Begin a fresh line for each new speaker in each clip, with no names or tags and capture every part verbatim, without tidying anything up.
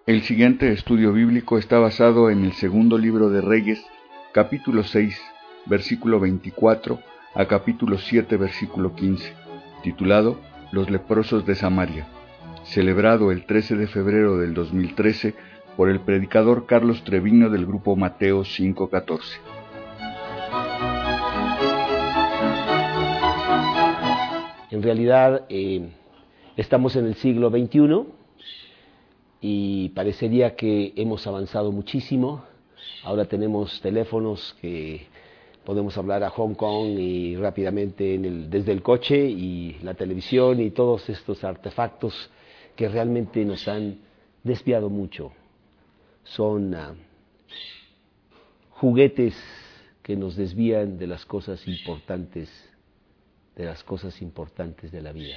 El siguiente estudio bíblico está basado en el segundo libro de Reyes, capítulo seis, versículo veinticuatro a capítulo siete, versículo quince, titulado Los leprosos de Samaria, celebrado el trece de febrero del dos mil trece por el predicador Carlos Treviño del grupo Mateo cinco catorce.
En realidad eh, estamos en el siglo veintiuno y parecería que hemos avanzado muchísimo. Ahora tenemos teléfonos que podemos hablar a Hong Kong y rápidamente en el, desde el coche, y la televisión y todos estos artefactos que realmente nos han desviado mucho. Son uh, juguetes que nos desvían de las cosas importantes, de las cosas importantes de la vida.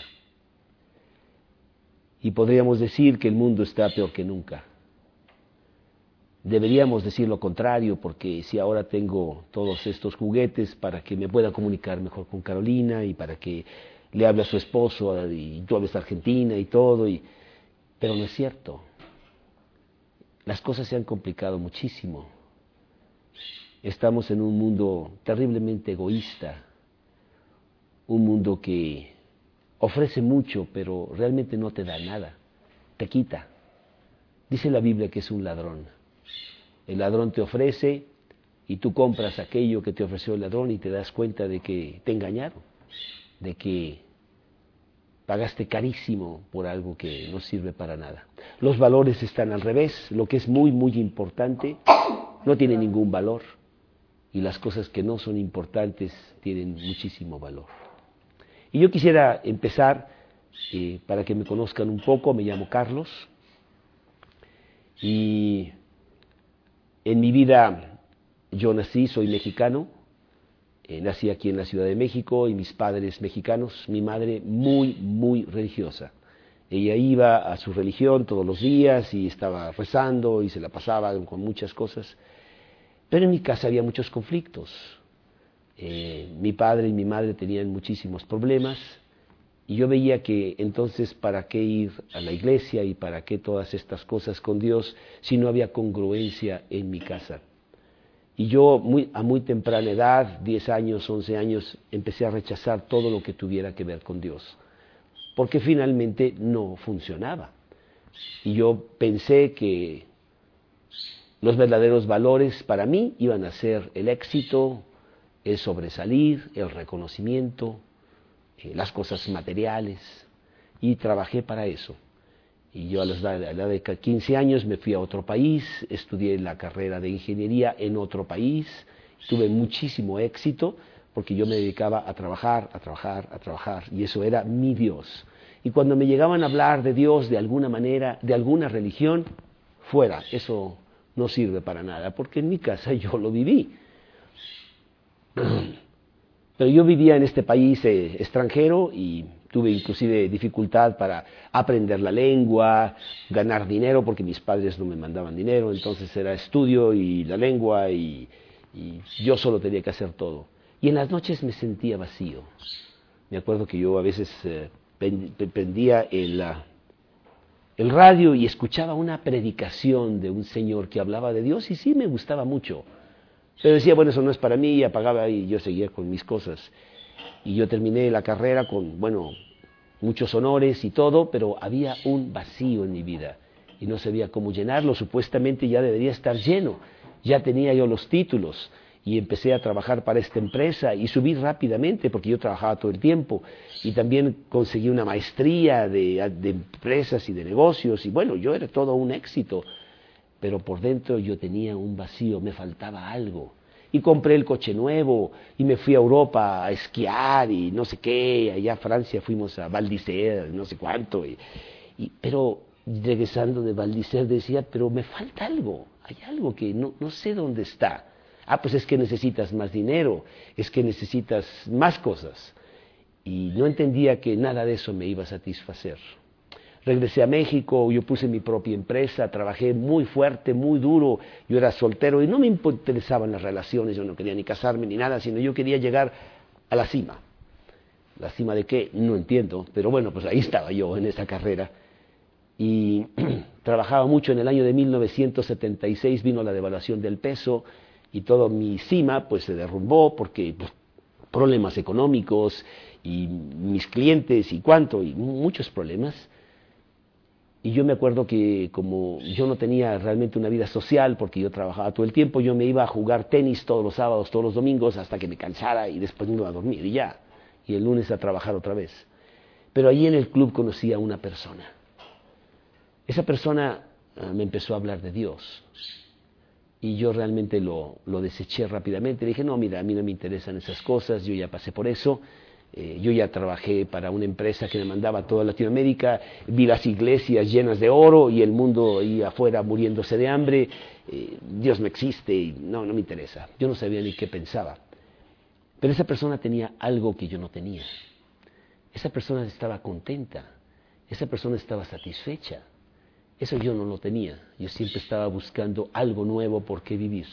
Y podríamos decir que el mundo está peor que nunca. Deberíamos decir lo contrario, porque si ahora tengo todos estos juguetes para que me pueda comunicar mejor con Carolina y para que le hable a su esposo y tú hables argentina y todo, y... pero no es cierto. Las cosas se han complicado muchísimo. Estamos en un mundo terriblemente egoísta, un mundo que ofrece mucho, pero realmente no te da nada, te quita. Dice la Biblia que es un ladrón. El ladrón te ofrece y tú compras aquello que te ofreció el ladrón y te das cuenta de que te engañaron, de que pagaste carísimo por algo que no sirve para nada. Los valores están al revés. Lo que es muy, muy importante no tiene ningún valor, y las cosas que no son importantes tienen muchísimo valor. Y yo quisiera empezar, eh, para que me conozcan un poco. Me llamo Carlos, y en mi vida yo nací, soy mexicano, eh, nací aquí en la Ciudad de México, y mis padres mexicanos, mi madre muy, muy religiosa. Ella iba a su religión todos los días y estaba rezando y se la pasaba con muchas cosas, pero en mi casa había muchos conflictos. Eh, mi padre y mi madre tenían muchísimos problemas, y yo veía que entonces para qué ir a la iglesia y para qué todas estas cosas con Dios si no había congruencia en mi casa. Y yo muy, a muy temprana edad, diez años, once años, empecé a rechazar todo lo que tuviera que ver con Dios, porque finalmente no funcionaba. Y yo pensé que los verdaderos valores para mí iban a ser el éxito, el sobresalir, el reconocimiento, eh, las cosas materiales, y trabajé para eso. Y yo a la edad de quince años me fui a otro país, estudié la carrera de ingeniería en otro país, tuve muchísimo éxito porque yo me dedicaba a trabajar, a trabajar, a trabajar, y eso era mi Dios. Y cuando me llegaban a hablar de Dios de alguna manera, de alguna religión, fuera, eso no sirve para nada, porque en mi casa yo lo viví. Pero yo vivía en este país eh, extranjero, y tuve inclusive dificultad para aprender la lengua, ganar dinero, porque mis padres no me mandaban dinero. Entonces era estudio y la lengua, y, y yo solo tenía que hacer todo. Y en las noches me sentía vacío. Me acuerdo que yo a veces eh, prendía el, uh, el radio y escuchaba una predicación de un señor que hablaba de Dios, y sí me gustaba mucho. Pero decía, bueno, eso no es para mí, y apagaba y yo seguía con mis cosas. Y yo terminé la carrera con, bueno, muchos honores y todo, pero había un vacío en mi vida y no sabía cómo llenarlo. Supuestamente ya debería estar lleno, ya tenía yo los títulos, y empecé a trabajar para esta empresa y subí rápidamente porque yo trabajaba todo el tiempo, y también conseguí una maestría de, de empresas y de negocios, y bueno, yo era todo un éxito. Pero por dentro yo tenía un vacío, me faltaba algo. Y compré el coche nuevo, y me fui a Europa a esquiar y no sé qué, allá a Francia fuimos a Val d'Isère, no sé cuánto. Y, y, pero regresando de Val d'Isère decía, pero me falta algo, hay algo que no, no sé dónde está. Ah, pues es que necesitas más dinero, es que necesitas más cosas. Y no entendía que nada de eso me iba a satisfacer. Regresé a México, yo puse mi propia empresa, trabajé muy fuerte, muy duro. Yo era soltero y no me interesaban las relaciones, yo no quería ni casarme ni nada, sino yo quería llegar a la cima. ¿La cima de qué? No entiendo, pero bueno, pues ahí estaba yo en esa carrera. y trabajaba mucho. En el año de mil novecientos setenta y seis vino la devaluación del peso y todo mi cima pues se derrumbó porque pues, problemas económicos y mis clientes y cuánto, y muchos problemas. Y yo me acuerdo que como yo no tenía realmente una vida social porque yo trabajaba todo el tiempo, yo me iba a jugar tenis todos los sábados, todos los domingos hasta que me cansara y después me iba a dormir y ya, y el lunes a trabajar otra vez. Pero allí en el club conocí a una persona. Esa persona uh, me empezó a hablar de Dios y yo realmente lo, lo deseché rápidamente. Le dije, no, mira, a mí no me interesan esas cosas, yo ya pasé por eso. Eh, yo ya trabajé para una empresa que me mandaba a toda Latinoamérica, vi las iglesias llenas de oro y el mundo ahí afuera muriéndose de hambre. Eh, Dios no existe y no, no me interesa. Yo no sabía ni qué pensaba. Pero esa persona tenía algo que yo no tenía. Esa persona estaba contenta, esa persona estaba satisfecha. Eso yo no lo tenía. Yo siempre estaba buscando algo nuevo por qué vivir.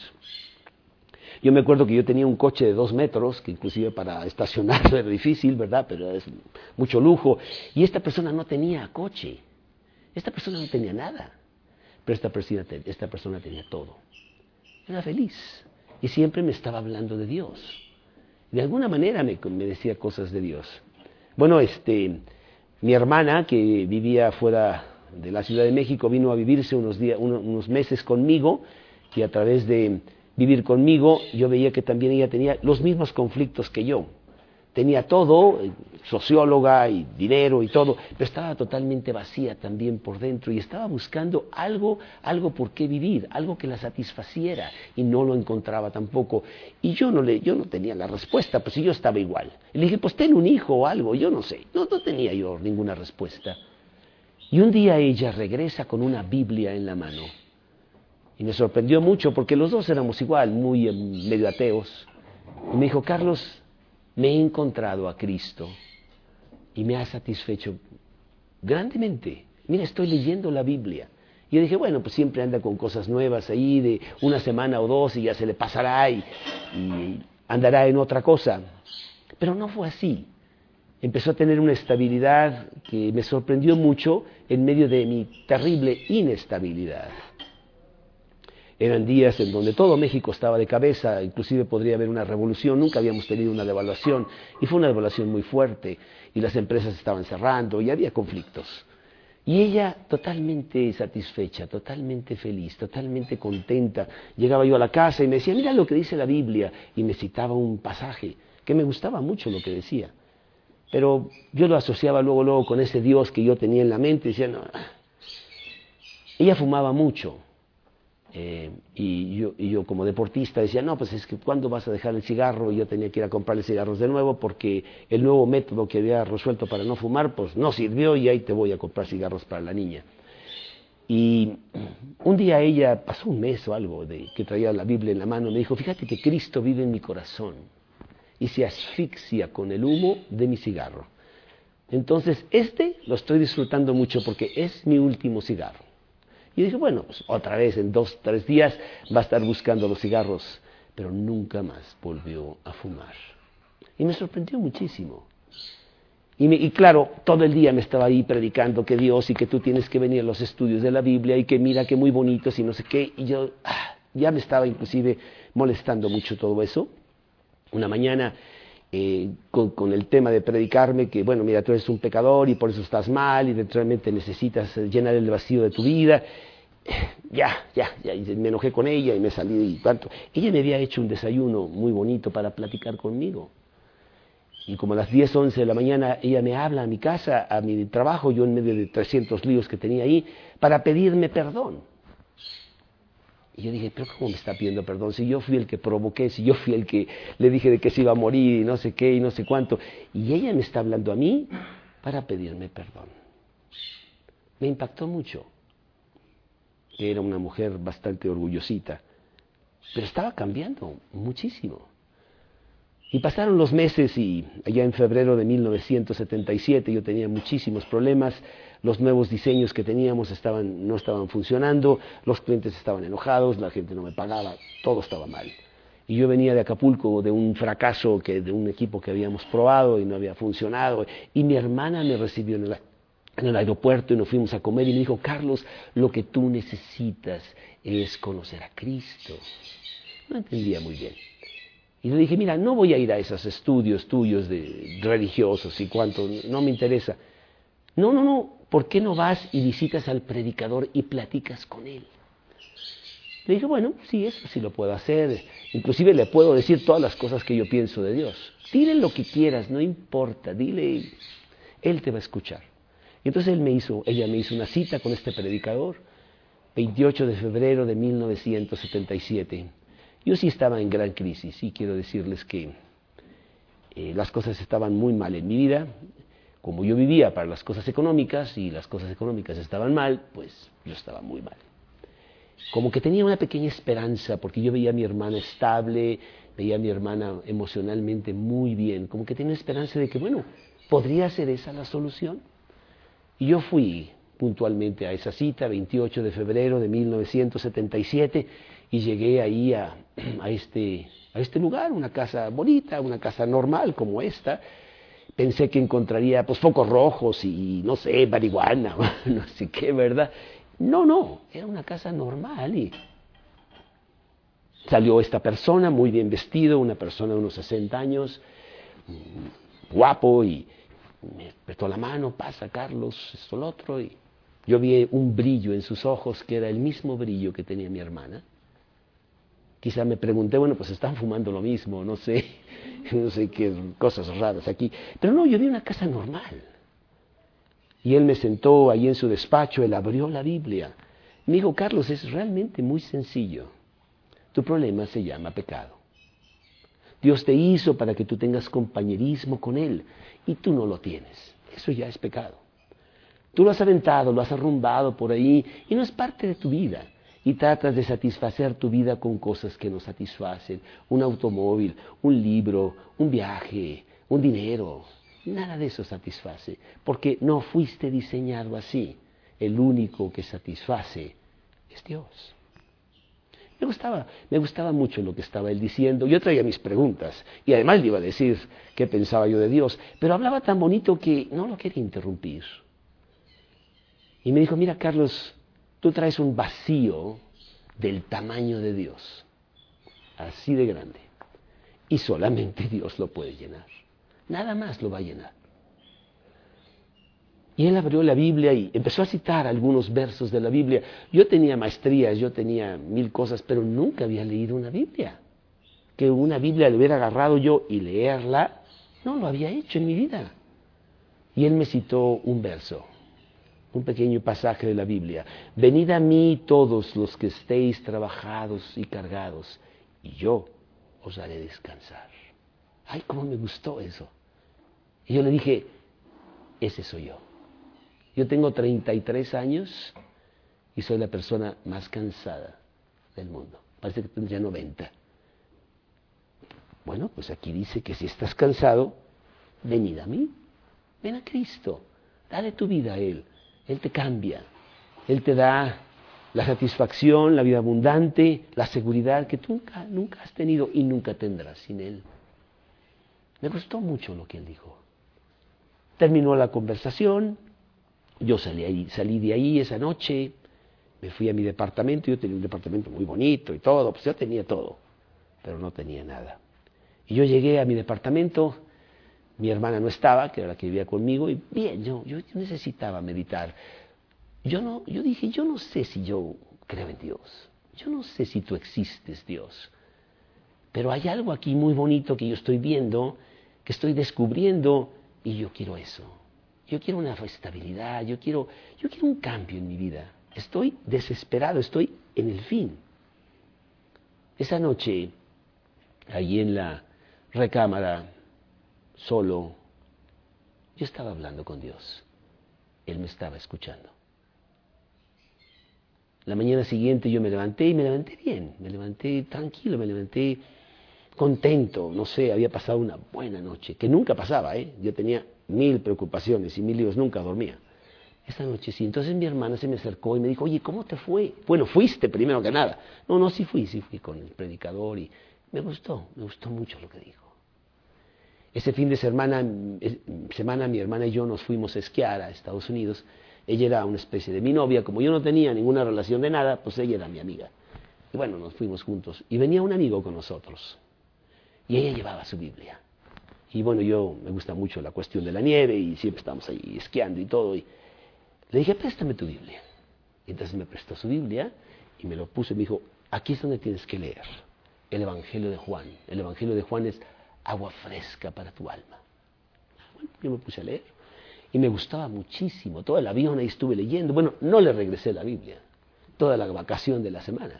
Yo me acuerdo que yo tenía un coche de dos metros, que inclusive para estacionarlo era difícil, ¿verdad? Pero es mucho lujo. Y esta persona no tenía coche. Esta persona no tenía nada. Pero esta persona, esta persona tenía todo. Era feliz. Y siempre me estaba hablando de Dios. De alguna manera me, me decía cosas de Dios. Bueno, este, mi hermana, que vivía fuera de la Ciudad de México, vino a vivirse unos, días, unos, unos meses conmigo, y a través de vivir conmigo, yo veía que también ella tenía los mismos conflictos que yo. Tenía todo, socióloga y dinero y todo, pero estaba totalmente vacía también por dentro y estaba buscando algo, algo por qué vivir, algo que la satisfaciera y no lo encontraba tampoco. Y yo no, le, yo no tenía la respuesta, pues yo estaba igual. Y le dije, pues ten un hijo o algo, yo no sé, no, no tenía yo ninguna respuesta. Y un día ella regresa con una Biblia en la mano. Y me sorprendió mucho porque los dos éramos igual, muy eh, medio ateos. Y me dijo, Carlos, me he encontrado a Cristo y me ha satisfecho grandemente. Mira, estoy leyendo la Biblia. Y yo dije, bueno, pues siempre anda con cosas nuevas ahí de una semana o dos y ya se le pasará y, y andará en otra cosa. Pero no fue así. Empezó a tener una estabilidad que me sorprendió mucho en medio de mi terrible inestabilidad. Eran días en donde todo México estaba de cabeza, inclusive podría haber una revolución, nunca habíamos tenido una devaluación, y fue una devaluación muy fuerte, y las empresas estaban cerrando, y había conflictos. Y ella totalmente satisfecha, totalmente feliz, totalmente contenta. Llegaba yo a la casa y me decía, mira lo que dice la Biblia, y me citaba un pasaje, que me gustaba mucho lo que decía. Pero yo lo asociaba luego, luego con ese Dios que yo tenía en la mente, y decía, no. Ella fumaba mucho. Eh, y, yo, y yo como deportista decía, no, pues es que ¿cuándo vas a dejar el cigarro? Y yo tenía que ir a comprarle cigarros de nuevo porque el nuevo método que había resuelto para no fumar, pues no sirvió y ahí te voy a comprar cigarros para la niña. Y un día ella, pasó un mes o algo, de que traía la Biblia en la mano, me dijo, fíjate que Cristo vive en mi corazón y se asfixia con el humo de mi cigarro. Entonces, este lo estoy disfrutando mucho porque es mi último cigarro. Y dije, bueno, pues otra vez en dos, tres días va a estar buscando los cigarros, pero nunca más volvió a fumar. Y me sorprendió muchísimo. Y, me, y claro, todo el día me estaba ahí predicando que Dios y que tú tienes que venir a los estudios de la Biblia y que mira que muy bonitos y no sé qué. Y yo ah, ya me estaba inclusive molestando mucho todo eso. Una mañana eh, con, con el tema de predicarme que, bueno, mira, tú eres un pecador y por eso estás mal y realmente necesitas llenar el vacío de tu vida. Ya, ya, ya, y me enojé con ella y me salí y tanto. Ella me había hecho un desayuno muy bonito para platicar conmigo. Y como a las diez, once de la mañana ella me habla a mi casa, a mi trabajo, yo en medio de trescientos líos que tenía ahí, para pedirme perdón. Y yo dije, pero ¿cómo me está pidiendo perdón? Si yo fui el que provoqué, si yo fui el que le dije de que se iba a morir y no sé qué y no sé cuánto. Y ella me está hablando a mí para pedirme perdón. Me impactó mucho. Era una mujer bastante orgullosita, pero estaba cambiando muchísimo. Y pasaron los meses y allá en febrero de mil novecientos setenta y siete yo tenía muchísimos problemas, los nuevos diseños que teníamos estaban, no estaban funcionando, los clientes estaban enojados, la gente no me pagaba, todo estaba mal. Y yo venía de Acapulco de un fracaso, que, de un equipo que habíamos probado y no había funcionado, y mi hermana me recibió en el, en el aeropuerto y nos fuimos a comer y me dijo, Carlos, lo que tú necesitas es conocer a Cristo. No entendía muy bien. Y le dije, mira, no voy a ir a esos estudios tuyos de religiosos y cuánto, no me interesa. No, no, no, ¿por qué no vas y visitas al predicador y platicas con él? Le dije, bueno, sí, eso sí lo puedo hacer. Inclusive le puedo decir todas las cosas que yo pienso de Dios. Dile lo que quieras, no importa, dile, él te va a escuchar. Y entonces él me hizo, ella me hizo una cita con este predicador, veintiocho de febrero de mil novecientos setenta y siete. Yo sí estaba en gran crisis y quiero decirles que eh, las cosas estaban muy mal en mi vida. Como yo vivía para las cosas económicas y las cosas económicas estaban mal, pues yo estaba muy mal. Como que tenía una pequeña esperanza, porque yo veía a mi hermana estable, veía a mi hermana emocionalmente muy bien, como que tenía esperanza de que, bueno, ¿podría ser esa la solución? Y yo fui puntualmente a esa cita, veintiocho de febrero de mil novecientos setenta y siete, y llegué ahí a, a, este, a este lugar, una casa bonita, una casa normal como esta. Pensé que encontraría pues focos rojos y, no sé, marihuana, no sé qué, ¿verdad? No, no, era una casa normal y salió esta persona muy bien vestido, una persona de unos sesenta años, guapo, y me apretó la mano, pasa Carlos, esto, lo otro, y yo vi un brillo en sus ojos que era el mismo brillo que tenía mi hermana. Quizá me pregunté, bueno, pues están fumando lo mismo, no sé, no sé qué cosas raras aquí. Pero no, yo vi una casa normal. Y él me sentó ahí en su despacho, él abrió la Biblia. Me dijo, Carlos, es realmente muy sencillo. Tu problema se llama pecado. Dios te hizo para que tú tengas compañerismo con Él y tú no lo tienes. Eso ya es pecado. Tú lo has aventado, lo has arrumbado por ahí y no es parte de tu vida. Y tratas de satisfacer tu vida con cosas que no satisfacen. Un automóvil, un libro, un viaje, un dinero. Nada de eso satisface, porque no fuiste diseñado así. El único que satisface es Dios. Me gustaba, me gustaba mucho lo que estaba él diciendo. Yo traía mis preguntas y además le iba a decir qué pensaba yo de Dios, pero hablaba tan bonito que no lo quería interrumpir. Y me dijo, mira Carlos, tú traes un vacío del tamaño de Dios, así de grande, y solamente Dios lo puede llenar. Nada más lo va a llenar. Y él abrió la Biblia y empezó a citar algunos versos de la Biblia. Yo tenía maestrías, yo tenía mil cosas, pero nunca había leído una Biblia. Que una Biblia le hubiera agarrado yo y leerla, no lo había hecho en mi vida. Y él me citó un verso, un pequeño pasaje de la Biblia. Venid a mí todos los que estéis trabajados y cargados, y yo os haré descansar. Ay, cómo me gustó eso. Y yo le dije, ese soy yo. Yo tengo treinta y tres años y soy la persona más cansada del mundo. Parece que tendría noventa. Bueno, pues aquí dice que si estás cansado, venid a mí. Ven a Cristo. Dale tu vida a Él. Él te cambia. Él te da la satisfacción, la vida abundante, la seguridad que tú nunca, nunca has tenido y nunca tendrás sin Él. Me gustó mucho lo que él dijo. Terminó la conversación. Yo salí, ahí, salí de ahí esa noche, me fui a mi departamento. Yo tenía un departamento muy bonito y todo, pues yo tenía todo, pero no tenía nada. Y yo llegué a mi departamento, mi hermana no estaba, que era la que vivía conmigo, y bien, yo, yo necesitaba meditar. Yo, no, yo dije, yo no sé si yo creo en Dios, yo no sé si tú existes, Dios, pero hay algo aquí muy bonito que yo estoy viendo, que estoy descubriendo, y yo quiero eso. Yo quiero una estabilidad, yo quiero, yo quiero un cambio en mi vida. Estoy desesperado, estoy en el fin. Esa noche, allí en la recámara, solo, yo estaba hablando con Dios. Él me estaba escuchando. La mañana siguiente yo me levanté y me levanté bien, me levanté tranquilo, me levanté contento, no sé, había pasado una buena noche, que nunca pasaba, ¿eh? Yo tenía mil preocupaciones y mil líos, nunca dormía. Esta noche sí, entonces mi hermana se me acercó y me dijo, oye, ¿cómo te fue? Bueno, fuiste primero que nada. No, no, sí fui, sí fui con el predicador y me gustó, me gustó mucho lo que dijo. Ese fin de semana, semana mi hermana y yo nos fuimos a esquiar a Estados Unidos. Ella era una especie de mi novia. Como yo no tenía ninguna relación de nada, pues ella era mi amiga. Y bueno, nos fuimos juntos. Y venía un amigo con nosotros. Y ella llevaba su Biblia. Y bueno, yo me gusta mucho la cuestión de la nieve y siempre estamos ahí esquiando y todo. Y le dije, préstame tu Biblia. Y entonces me prestó su Biblia y me lo puso y me dijo, aquí es donde tienes que leer el Evangelio de Juan. El Evangelio de Juan es agua fresca para tu alma. Bueno, yo me puse a leer y me gustaba muchísimo. Todo el avión ahí estuve leyendo. Bueno, no le regresé la Biblia, toda la vacación de la semana.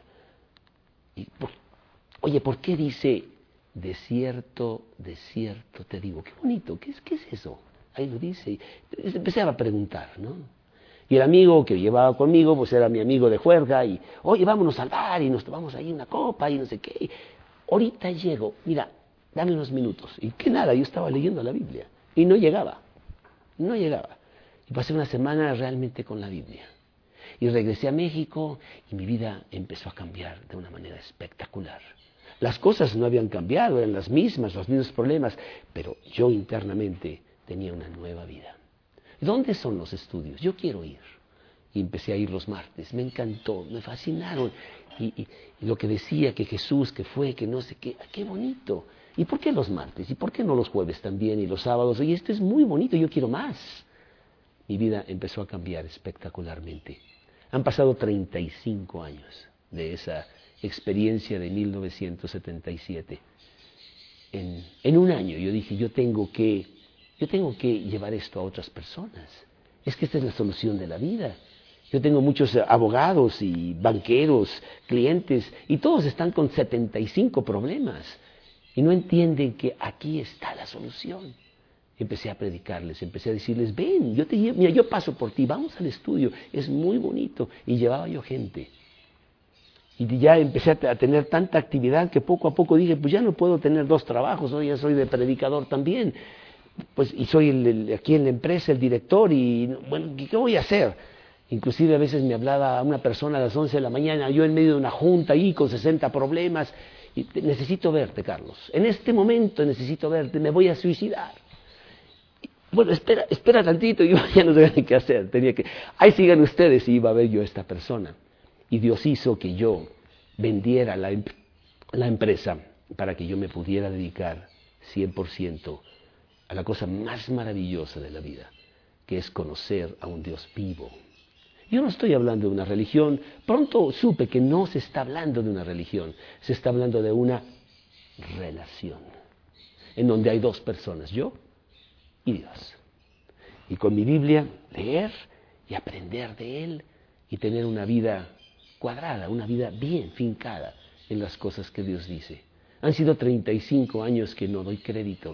Y por, oye, ¿por qué dice desierto, desierto? Te digo, qué bonito, ¿qué es, qué es eso? Ahí lo dice. Y empecé a preguntar, ¿no? Y el amigo que llevaba conmigo, pues era mi amigo de juerga, y, oye, vámonos al bar, y nos tomamos ahí una copa, y no sé qué. Ahorita llego, mira, dame unos minutos. Y que nada, yo estaba leyendo la Biblia, y no llegaba, no llegaba. Y pasé una semana realmente con la Biblia. Y regresé a México, y mi vida empezó a cambiar de una manera espectacular. Las cosas no habían cambiado, eran las mismas, los mismos problemas, pero yo internamente tenía una nueva vida. ¿Dónde son los estudios? Yo quiero ir. Y empecé a ir los martes. Me encantó, me fascinaron. Y, y, y lo que decía que Jesús, que fue, que no sé qué, qué bonito. ¿Y por qué los martes? ¿Y por qué no los jueves también y los sábados? Y esto es muy bonito, yo quiero más. Mi vida empezó a cambiar espectacularmente. Han pasado treinta y cinco años de esa experiencia de mil novecientos setenta y siete. En, en un año yo dije, yo tengo que... Yo tengo que llevar esto a otras personas. Es que esta es la solución de la vida. Yo tengo muchos abogados y banqueros, clientes, y todos están con setenta y cinco problemas. Y no entienden que aquí está la solución. Empecé a predicarles, empecé a decirles, ven, yo te llevo, mira, yo paso por ti, vamos al estudio, es muy bonito. Y llevaba yo gente. Y ya empecé a tener tanta actividad que poco a poco dije, pues ya no puedo tener dos trabajos, ¿no? Ya soy de predicador también. Pues, y soy el, el, aquí en la empresa el director y, bueno, ¿qué voy a hacer? Inclusive a veces me hablaba una persona a las once de la mañana, yo en medio de una junta ahí con sesenta problemas, y te, necesito verte, Carlos, en este momento necesito verte, me voy a suicidar. Y, bueno, espera, espera tantito, yo ya no sabía qué hacer, tenía que, ahí sigan ustedes, y iba a ver yo a esta persona. Y Dios hizo que yo vendiera la, la empresa para que yo me pudiera dedicar cien por ciento a la cosa más maravillosa de la vida, que es conocer a un Dios vivo. Yo no estoy hablando de una religión, pronto supe que no se está hablando de una religión, se está hablando de una relación, en donde hay dos personas, yo y Dios. Y con mi Biblia, leer y aprender de Él y tener una vida cuadrada, una vida bien fincada en las cosas que Dios dice. Han sido treinta y cinco años que no doy crédito.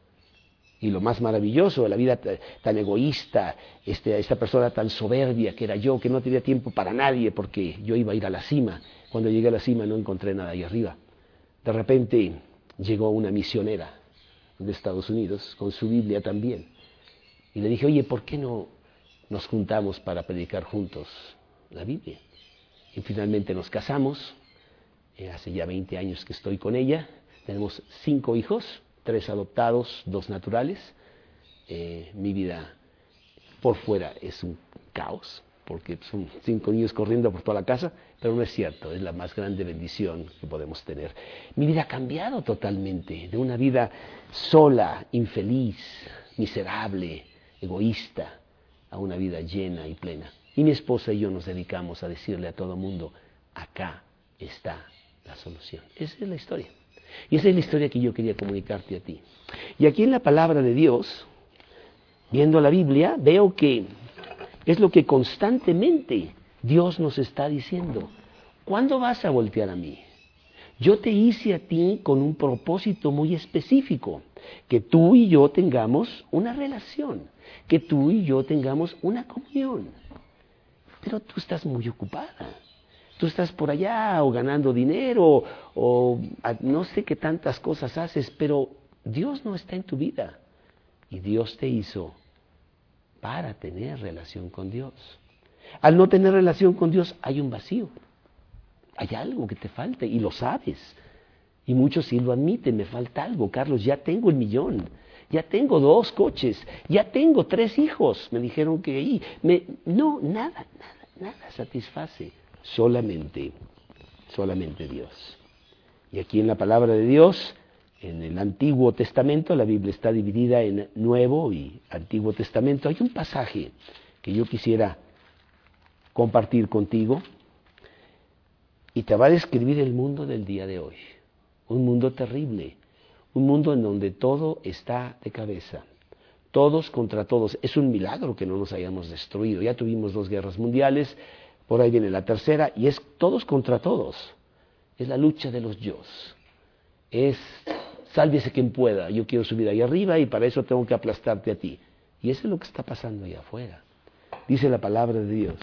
Y lo más maravilloso de la vida tan egoísta, este, esta persona tan soberbia que era yo, que no tenía tiempo para nadie porque yo iba a ir a la cima. Cuando llegué a la cima no encontré nada ahí arriba. De repente llegó una misionera de Estados Unidos con su Biblia también. Y le dije, oye, ¿por qué no nos juntamos para predicar juntos la Biblia? Y finalmente nos casamos. Eh, hace ya veinte años que estoy con ella. Tenemos cinco hijos. Tres adoptados, dos naturales. Eh, mi vida por fuera es un caos, porque son cinco niños corriendo por toda la casa, pero no es cierto, es la más grande bendición que podemos tener. Mi vida ha cambiado totalmente, de una vida sola, infeliz, miserable, egoísta, a una vida llena y plena. Y mi esposa y yo nos dedicamos a decirle a todo el mundo, acá está la solución. Esa es la historia. Y esa es la historia que yo quería comunicarte a ti. Y aquí en la palabra de Dios, viendo la Biblia, veo que es lo que constantemente Dios nos está diciendo. ¿Cuándo vas a voltear a mí? Yo te hice a ti con un propósito muy específico, que tú y yo tengamos una relación, que tú y yo tengamos una comunión. Pero tú estás muy ocupada. Tú estás por allá o ganando dinero o no sé qué tantas cosas haces, pero Dios no está en tu vida. Y Dios te hizo para tener relación con Dios. Al no tener relación con Dios hay un vacío. Hay algo que te falta y lo sabes. Y muchos sí lo admiten, me falta algo. Carlos, ya tengo el millón. ya tengo dos coches, ya tengo tres hijos. Me dijeron que ahí, me, no, nada, nada, nada satisface. Solamente, solamente Dios. Y aquí en la palabra de Dios, en el Antiguo Testamento, la Biblia está dividida en Nuevo y Antiguo Testamento. Hay un pasaje que yo quisiera compartir contigo y te va a describir el mundo del día de hoy. Un mundo terrible, un mundo en donde todo está de cabeza, todos contra todos. Es un milagro que no nos hayamos destruido. Ya tuvimos dos guerras mundiales, por ahí viene la tercera, y es todos contra todos. Es la lucha de los yos. Es sálvese quien pueda, yo quiero subir ahí arriba y para eso tengo que aplastarte a ti. Y eso es lo que está pasando allá afuera. Dice la palabra de Dios.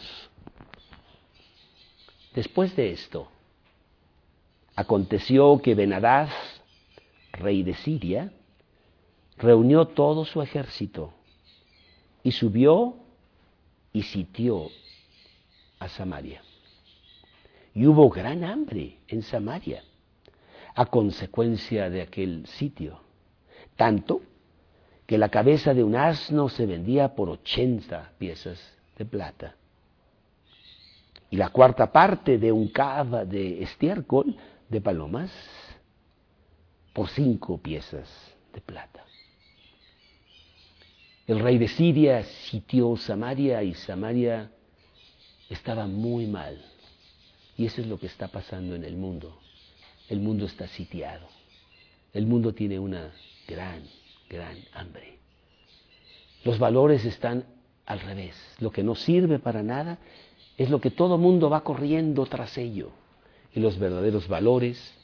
Después de esto, aconteció que Ben-Hadad, rey de Siria, reunió todo su ejército y subió y sitió a Samaria. Y hubo gran hambre en Samaria a consecuencia de aquel sitio, tanto que la cabeza de un asno se vendía por ochenta piezas de plata y la cuarta parte de un cava de estiércol de palomas por cinco piezas de plata. El rey de Siria sitió Samaria y Samaria estaba muy mal. Y eso es lo que está pasando en el mundo. El mundo está sitiado. El mundo tiene una gran, gran hambre. Los valores están al revés. Lo que no sirve para nada es lo que todo mundo va corriendo tras ello. Y los verdaderos valores,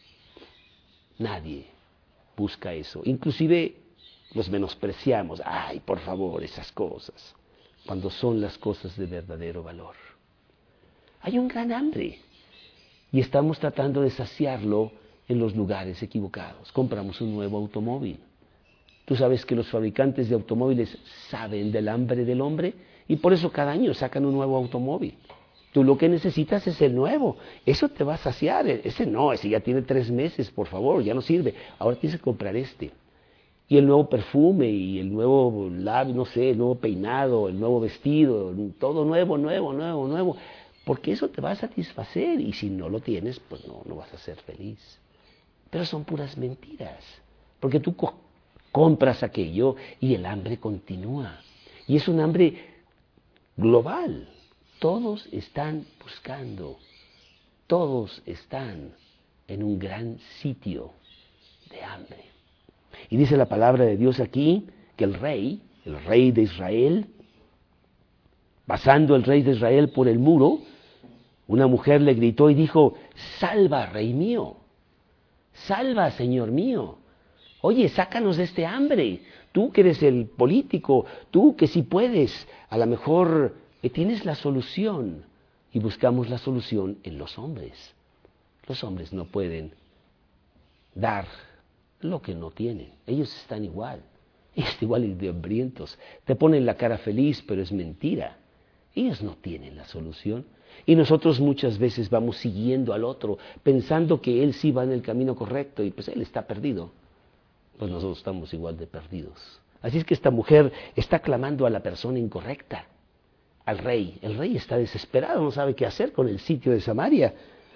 nadie busca eso. Inclusive los menospreciamos. Ay, por favor, esas cosas. Cuando son las cosas de verdadero valor. Hay un gran hambre. Y estamos tratando de saciarlo en los lugares equivocados. Compramos un nuevo automóvil. Tú sabes que los fabricantes de automóviles saben del hambre del hombre y por eso cada año sacan un nuevo automóvil. Tú lo que necesitas es el nuevo. Eso te va a saciar. Ese no, ese ya tiene tres meses, por favor, ya no sirve. Ahora tienes que comprar este. Y el nuevo perfume y el nuevo labio, no sé, el nuevo peinado, el nuevo vestido, todo nuevo, nuevo, nuevo, nuevo. Porque eso te va a satisfacer y si no lo tienes, pues no, no vas a ser feliz. Pero son puras mentiras. Porque tú co- compras aquello y el hambre continúa. Y es un hambre global. Todos están buscando, todos están en un gran sitio de hambre. Y dice la palabra de Dios aquí que el rey, el rey de Israel, pasando el rey de Israel por el muro, una mujer le gritó y dijo, salva, rey mío, salva, señor mío. Oye, sácanos de este hambre. Tú que eres el político, tú que sí puedes, a lo mejor eh, tienes la solución. Y buscamos la solución en los hombres. Los hombres no pueden dar lo que no tienen. Ellos están igual. Ellos igual de hambrientos. Te ponen la cara feliz, pero es mentira. Ellos no tienen la solución. Y nosotros muchas veces vamos siguiendo al otro, pensando que él sí va en el camino correcto y pues él está perdido. Pues nosotros estamos igual de perdidos. Así es que esta mujer está clamando a la persona incorrecta, al rey. El rey está desesperado, no sabe qué hacer con el sitio de Samaria.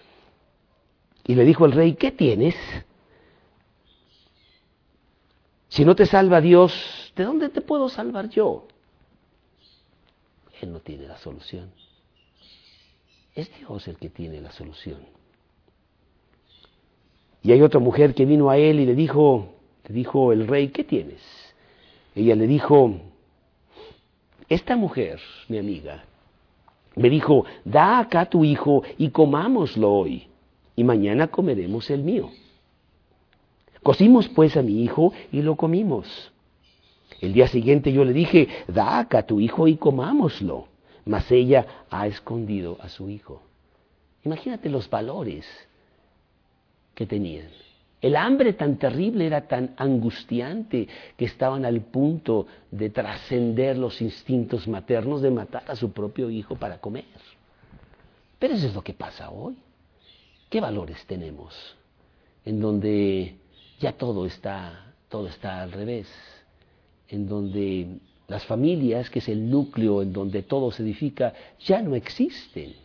Y le dijo al rey, ¿qué tienes? Si no te salva Dios, ¿de dónde te puedo salvar yo? Él no tiene la solución. Es Dios el que tiene la solución. Y hay otra mujer que vino a él y le dijo, le dijo el rey, ¿qué tienes? Ella le dijo, esta mujer, mi amiga, me dijo, da acá tu hijo y comámoslo hoy, y mañana comeremos el mío. Cocimos pues a mi hijo y lo comimos. El día siguiente yo le dije, da acá tu hijo y comámoslo. Mas ella ha escondido a su hijo. Imagínate los valores que tenían. El hambre tan terrible era tan angustiante que estaban al punto de trascender los instintos maternos de matar a su propio hijo para comer. Pero eso es lo que pasa hoy. ¿Qué valores tenemos? En donde ya todo está, todo está al revés. en donde las familias, que es el núcleo en donde todo se edifica, ya no existen.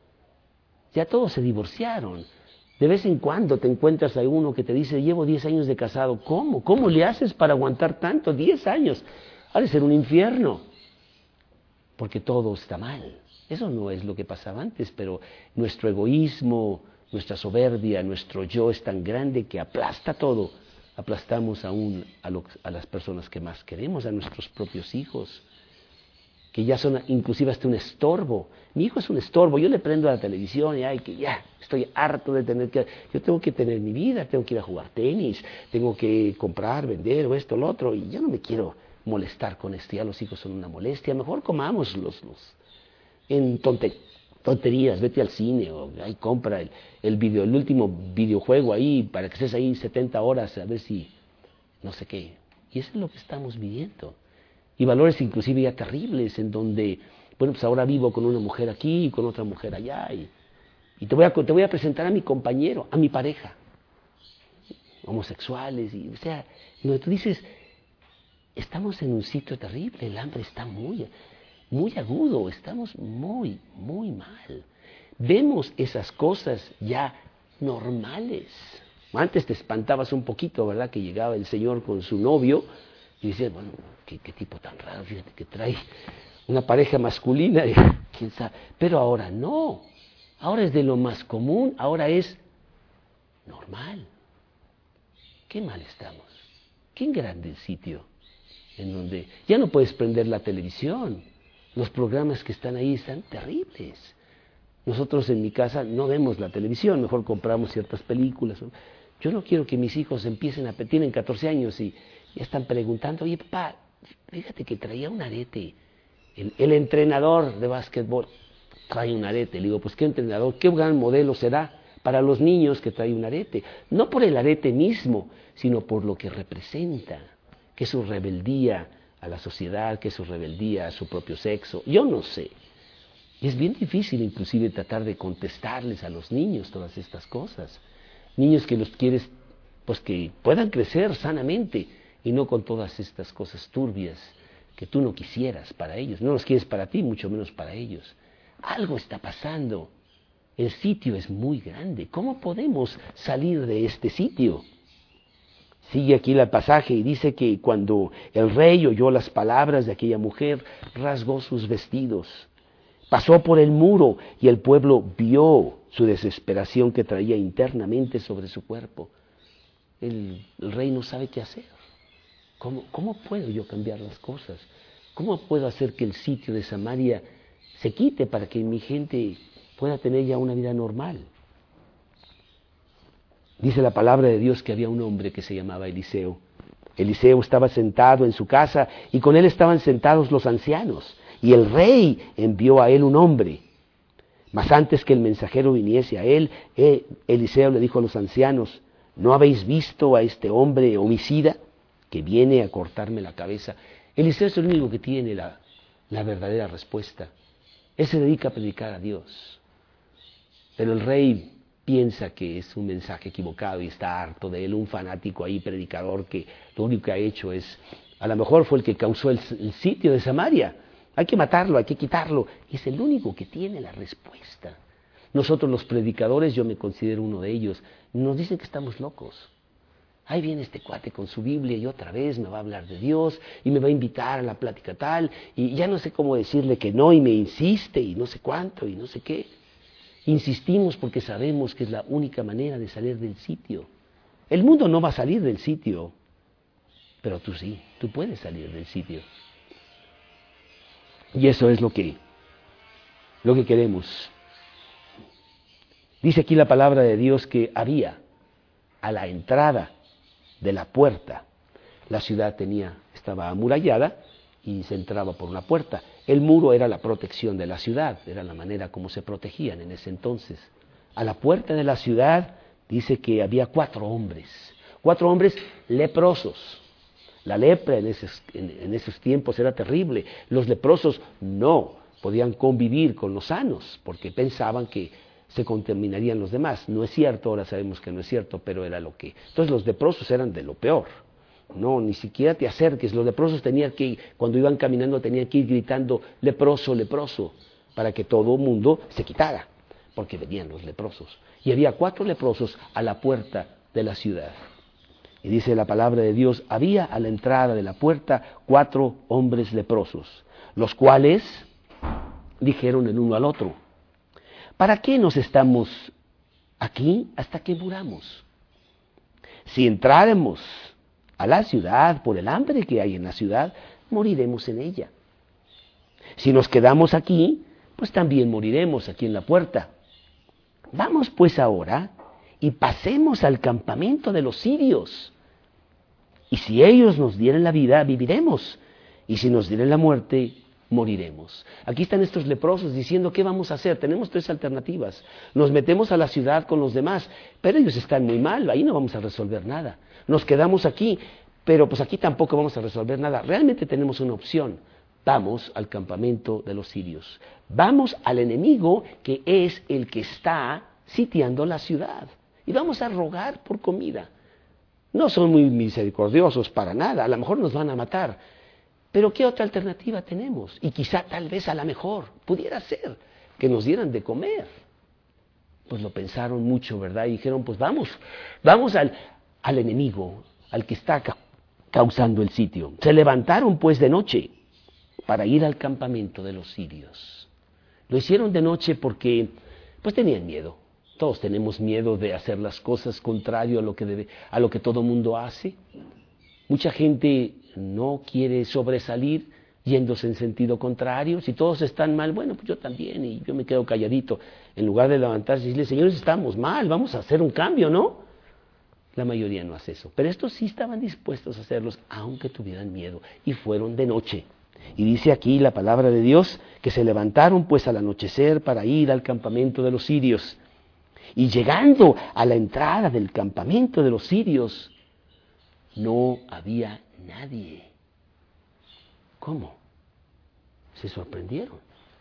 Ya todos se divorciaron. De vez en cuando te encuentras a uno que te dice, llevo diez años de casado. ¿Cómo? ¿Cómo le haces para aguantar tanto? diez años. Ha de ser un infierno. Porque todo está mal. Eso no es lo que pasaba antes, pero nuestro egoísmo, nuestra soberbia, nuestro yo es tan grande que aplasta todo. Aplastamos aún a, lo, a las personas que más queremos, a nuestros propios hijos, que ya son inclusive hasta un estorbo. Mi hijo es un estorbo, yo le prendo a la televisión y ay, que ya estoy harto de tener que... Yo tengo que tener mi vida, tengo que ir a jugar tenis, tengo que comprar, vender o esto, lo otro, y yo no me quiero molestar con esto, ya los hijos son una molestia, mejor comamos los, los en tonte, tonterías, vete al cine o ahí compra el, el, video, el último videojuego ahí para que estés ahí setenta horas a ver si no sé qué. Y eso es lo que estamos viviendo. Y valores inclusive ya terribles en donde, bueno, pues ahora vivo con una mujer aquí y con otra mujer allá y, y te, voy a, te voy a presentar a mi compañero, a mi pareja. Homosexuales, y, o sea, donde tú dices, estamos en un sitio terrible, el hambre está muy, muy agudo, estamos muy, muy mal. Vemos esas cosas ya normales. Antes te espantabas un poquito, ¿verdad? Que llegaba el señor con su novio y decías, bueno, ¿qué, qué tipo tan raro, fíjate que trae una pareja masculina, quién sabe. Pero ahora no, ahora es de lo más común, ahora es normal. Qué mal estamos, qué grande el sitio en donde ya no puedes prender la televisión, los programas que están ahí están terribles. Nosotros en mi casa no vemos la televisión, mejor compramos ciertas películas. Yo no quiero que mis hijos empiecen a... tienen catorce años y ya están preguntando, oye papá, fíjate que traía un arete, el, el entrenador de básquetbol trae un arete. Le digo, pues qué entrenador, qué gran modelo será para los niños que trae un arete. No por el arete mismo, sino por lo que representa, que es su rebeldía a la sociedad, que es su rebeldía a su propio sexo. Yo no sé. Y es bien difícil inclusive tratar de contestarles a los niños todas estas cosas. Niños que los quieres, pues que puedan crecer sanamente y no con todas estas cosas turbias que tú no quisieras para ellos. No los quieres para ti, mucho menos para ellos. Algo está pasando. El sitio es muy grande. ¿Cómo podemos salir de este sitio? Sigue aquí el pasaje y dice que cuando el rey oyó las palabras de aquella mujer, rasgó sus vestidos. Pasó por el muro y el pueblo vio su desesperación que traía internamente sobre su cuerpo. El, el rey no sabe qué hacer. ¿Cómo, ¿Cómo puedo yo cambiar las cosas? ¿Cómo puedo hacer que el sitio de Samaria se quite para que mi gente pueda tener ya una vida normal? Dice la palabra de Dios que había un hombre que se llamaba Eliseo. Eliseo estaba sentado en su casa y con él estaban sentados los ancianos. Y el rey envió a él un hombre. Mas antes que el mensajero viniese a él, Eliseo le dijo a los ancianos, ¿no habéis visto a este hombre homicida que viene a cortarme la cabeza? Eliseo es el único que tiene la, la verdadera respuesta. Él se dedica a predicar a Dios. Pero el rey piensa que es un mensaje equivocado y está harto de él, un fanático ahí, predicador, que lo único que ha hecho es, a lo mejor fue el que causó el, el sitio de Samaria. Hay que matarlo, hay que quitarlo. Y es el único que tiene la respuesta. Nosotros los predicadores, yo me considero uno de ellos, nos dicen que estamos locos. Ahí viene este cuate con su Biblia y otra vez me va a hablar de Dios y me va a invitar a la plática tal y ya no sé cómo decirle que no y me insiste y no sé cuánto y no sé qué. Insistimos porque sabemos que es la única manera de salir del sitio. El mundo no va a salir del sitio, pero tú sí, tú puedes salir del sitio. Y eso es lo que, lo que queremos. Dice aquí la palabra de Dios que había a la entrada de la puerta. La ciudad tenía, estaba amurallada y se entraba por una puerta. El muro era la protección de la ciudad, era la manera como se protegían en ese entonces. A la puerta de la ciudad dice que había cuatro hombres, cuatro hombres leprosos. La lepra en esos, en, en esos tiempos era terrible. Los leprosos no podían convivir con los sanos porque pensaban que se contaminarían los demás. No es cierto, ahora sabemos que no es cierto, pero era lo que... Entonces los leprosos eran de lo peor. no, ni siquiera te acerques. Los leprosos tenían que, cuando iban caminando, tenían que ir gritando, leproso, leproso, para que todo el mundo se quitara, porque venían los leprosos. Y había cuatro leprosos a la puerta de la ciudad. Y dice la palabra de Dios, había a la entrada de la puerta cuatro hombres leprosos, los cuales dijeron el uno al otro, ¿para qué nos estamos aquí hasta que muramos? Si entráramos a la ciudad por el hambre que hay en la ciudad, moriremos en ella. Si nos quedamos aquí, pues también moriremos aquí en la puerta. Vamos pues ahora y pasemos al campamento de los sirios. Y si ellos nos dieren la vida, viviremos. Y si nos dieren la muerte, moriremos. Aquí están estos leprosos diciendo, ¿qué vamos a hacer? Tenemos tres alternativas. Nos metemos a la ciudad con los demás, pero ellos están muy mal, ahí no vamos a resolver nada. Nos quedamos aquí, pero pues aquí tampoco vamos a resolver nada. Realmente tenemos una opción. Vamos al campamento de los sirios. Vamos al enemigo que es el que está sitiando la ciudad. Y vamos a rogar por comida. No son muy misericordiosos para nada, a lo mejor nos van a matar. Pero ¿qué otra alternativa tenemos? Y quizá tal vez a la mejor pudiera ser que nos dieran de comer. Pues lo pensaron mucho, ¿verdad? Y dijeron, pues vamos, vamos al, al enemigo, al que está ca- causando el sitio. Se levantaron pues de noche para ir al campamento de los sirios. Lo hicieron de noche porque pues tenían miedo. Todos tenemos miedo de hacer las cosas contrario a lo que debe, a lo que todo mundo hace. Mucha gente no quiere sobresalir yéndose en sentido contrario. Si todos están mal, bueno, pues yo también, y yo me quedo calladito. En lugar de levantarse y decirle, señores, estamos mal, vamos a hacer un cambio, ¿no? La mayoría no hace eso. Pero estos sí estaban dispuestos a hacerlos, aunque tuvieran miedo, y fueron de noche. Y dice aquí la palabra de Dios, que se levantaron pues al anochecer para ir al campamento de los sirios. Y llegando a la entrada del campamento de los sirios, no había nadie. ¿Cómo? Se sorprendieron.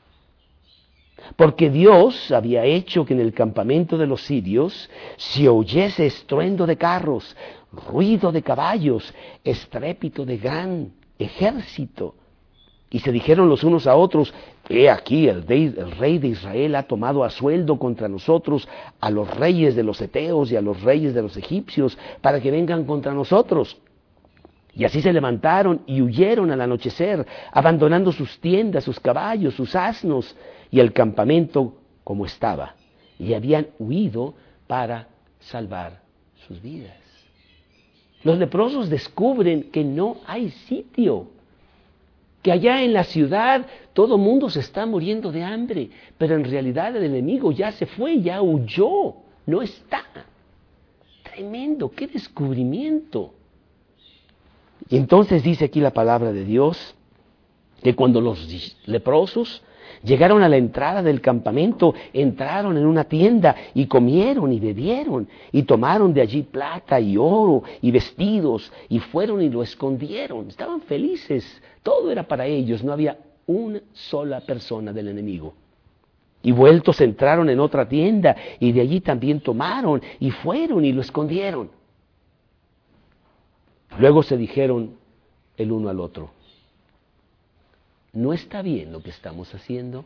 Porque Dios había hecho que en el campamento de los sirios se oyese estruendo de carros, ruido de caballos, estrépito de gran ejército. Y se dijeron los unos a otros, he aquí el, de, el rey de Israel ha tomado a sueldo contra nosotros a los reyes de los heteos y a los reyes de los egipcios para que vengan contra nosotros. Y así se levantaron y huyeron al anochecer, abandonando sus tiendas, sus caballos, sus asnos y el campamento como estaba. Y habían huido para salvar sus vidas. Los leprosos descubren que no hay sitio, que allá en la ciudad todo mundo se está muriendo de hambre, pero en realidad el enemigo ya se fue, ya huyó, no está. Tremendo, qué descubrimiento. Y entonces dice aquí la palabra de Dios, que cuando los leprosos llegaron a la entrada del campamento, entraron en una tienda y comieron y bebieron y tomaron de allí plata y oro y vestidos y fueron y lo escondieron. Estaban felices, todo era para ellos, no había una sola persona del enemigo. Y vueltos entraron en otra tienda y de allí también tomaron y fueron y lo escondieron. Luego se dijeron el uno al otro, ¿no está bien lo que estamos haciendo?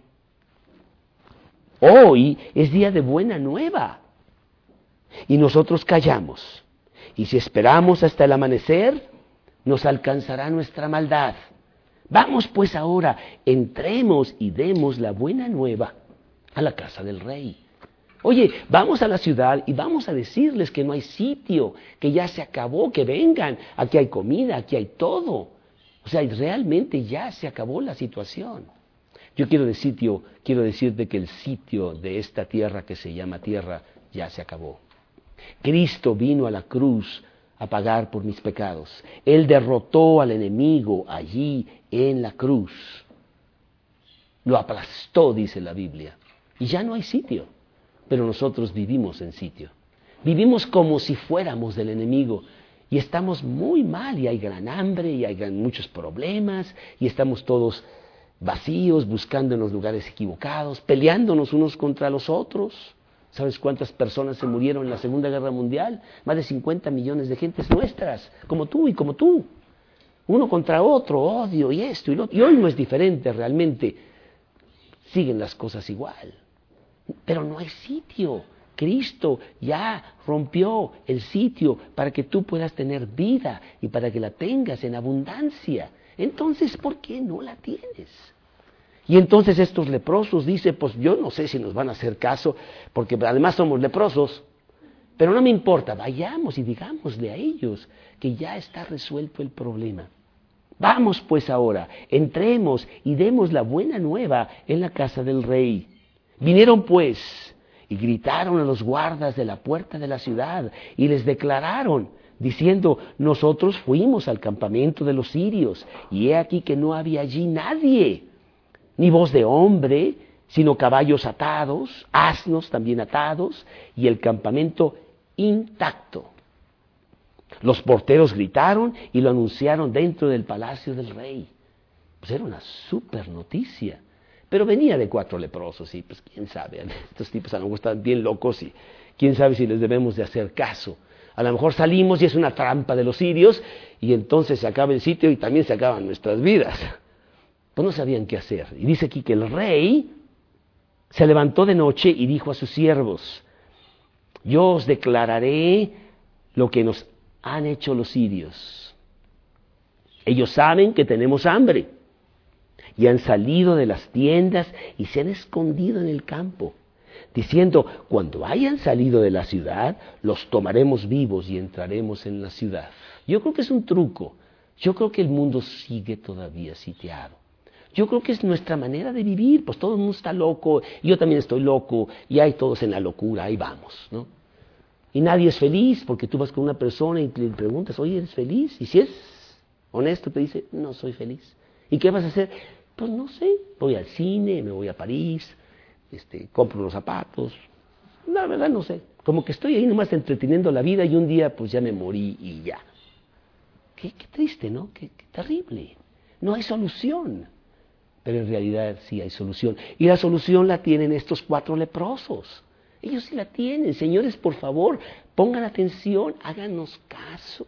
Hoy es día de buena nueva y nosotros callamos. Y si esperamos hasta el amanecer, nos alcanzará nuestra maldad. Vamos pues ahora, entremos y demos la buena nueva a la casa del rey. Oye, vamos a la ciudad y vamos a decirles que no hay sitio, que ya se acabó, que vengan, aquí hay comida, aquí hay todo. O sea, realmente ya se acabó la situación. Yo quiero decirte, quiero decirte que el sitio de esta tierra que se llama tierra ya se acabó. Cristo vino a la cruz a pagar por mis pecados. Él derrotó al enemigo allí en la cruz. Lo aplastó, dice la Biblia. Y ya no hay sitio. Pero nosotros vivimos en sitio. Vivimos como si fuéramos del enemigo. Y estamos muy mal, y hay gran hambre, y hay gran, muchos problemas, y estamos todos vacíos, buscando en los lugares equivocados, peleándonos unos contra los otros. ¿Sabes cuántas personas se murieron en la Segunda Guerra Mundial? Más de cincuenta millones de gentes nuestras, como tú y como tú. Uno contra otro, odio y esto y lo otro. Y hoy no es diferente realmente. Siguen las cosas igual. Pero no hay sitio. Cristo ya rompió el sitio para que tú puedas tener vida y para que la tengas en abundancia. Entonces, ¿por qué no la tienes? Y entonces estos leprosos dicen, pues yo no sé si nos van a hacer caso, porque además somos leprosos, pero no me importa, vayamos y digámosle a ellos que ya está resuelto el problema. Vamos pues ahora, entremos y demos la buena nueva en la casa del rey. Vinieron pues y gritaron a los guardas de la puerta de la ciudad y les declararon, diciendo, nosotros fuimos al campamento de los sirios y he aquí que no había allí nadie, ni voz de hombre, sino caballos atados, asnos también atados, y el campamento intacto. Los porteros gritaron y lo anunciaron dentro del palacio del rey. Pues era una súper noticia. Pero venía de cuatro leprosos y pues quién sabe, estos tipos a lo mejor están bien locos y quién sabe si les debemos de hacer caso. A lo mejor salimos y es una trampa de los sirios y entonces se acaba el sitio y también se acaban nuestras vidas. Pues no sabían qué hacer. Y dice aquí que el rey se levantó de noche y dijo a sus siervos, yo os declararé lo que nos han hecho los sirios. Ellos saben que tenemos hambre y han salido de las tiendas y se han escondido en el campo, diciendo, cuando hayan salido de la ciudad, los tomaremos vivos y entraremos en la ciudad. Yo creo que es un truco. Yo creo que el mundo sigue todavía sitiado. Yo creo que es nuestra manera de vivir, pues todo el mundo está loco, yo también estoy loco, y hay todos en la locura, ahí vamos, ¿no? Y nadie es feliz, porque tú vas con una persona y le preguntas, oye, ¿eres feliz? Y si es honesto, te dice, no soy feliz. ¿Y qué vas a hacer? Pues no sé, voy al cine, me voy a París, este, compro unos zapatos, la verdad no sé, como que estoy ahí nomás entreteniendo la vida y un día pues ya me morí y ya. Qué, qué triste, ¿no? Qué, qué terrible. No hay solución. Pero en realidad sí hay solución. Y la solución la tienen estos cuatro leprosos. Ellos sí la tienen. Señores, por favor, pongan atención, háganos caso.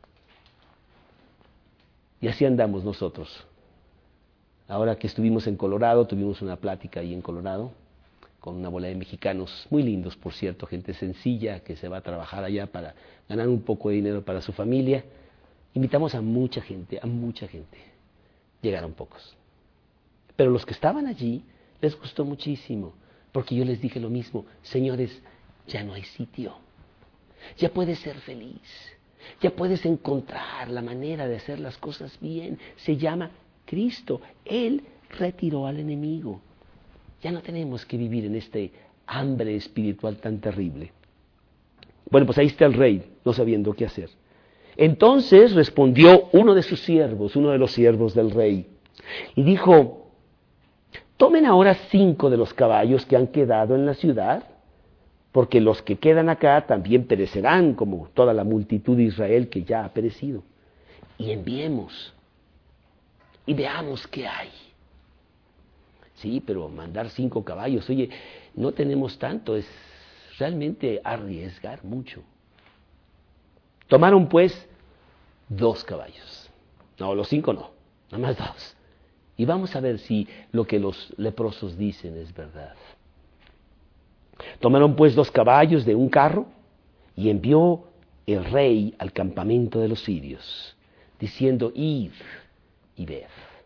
Y así andamos nosotros. Ahora que estuvimos en Colorado, tuvimos una plática ahí en Colorado, con una bola de mexicanos, muy lindos, por cierto, gente sencilla que se va a trabajar allá para ganar un poco de dinero para su familia. Invitamos a mucha gente, a mucha gente. Llegaron pocos. Pero los que estaban allí les gustó muchísimo, porque yo les dije lo mismo, señores, ya no hay sitio, ya puedes ser feliz, ya puedes encontrar la manera de hacer las cosas bien, se llama Cristo, Él retiró al enemigo, ya no tenemos que vivir en este hambre espiritual tan terrible. Bueno, pues ahí está el rey, no sabiendo qué hacer. Entonces respondió uno de sus siervos, uno de los siervos del rey, y dijo, tomen ahora cinco de los caballos que han quedado en la ciudad, porque los que quedan acá también perecerán, como toda la multitud de Israel que ya ha perecido. Y enviemos, y veamos qué hay. Sí, pero mandar cinco caballos, oye, no tenemos tanto, es realmente arriesgar mucho. Tomaron pues dos caballos. No, los cinco no, nada más dos. Y vamos a ver si lo que los leprosos dicen es verdad. Tomaron pues dos caballos de un carro y envió el rey al campamento de los sirios, diciendo, id y ved.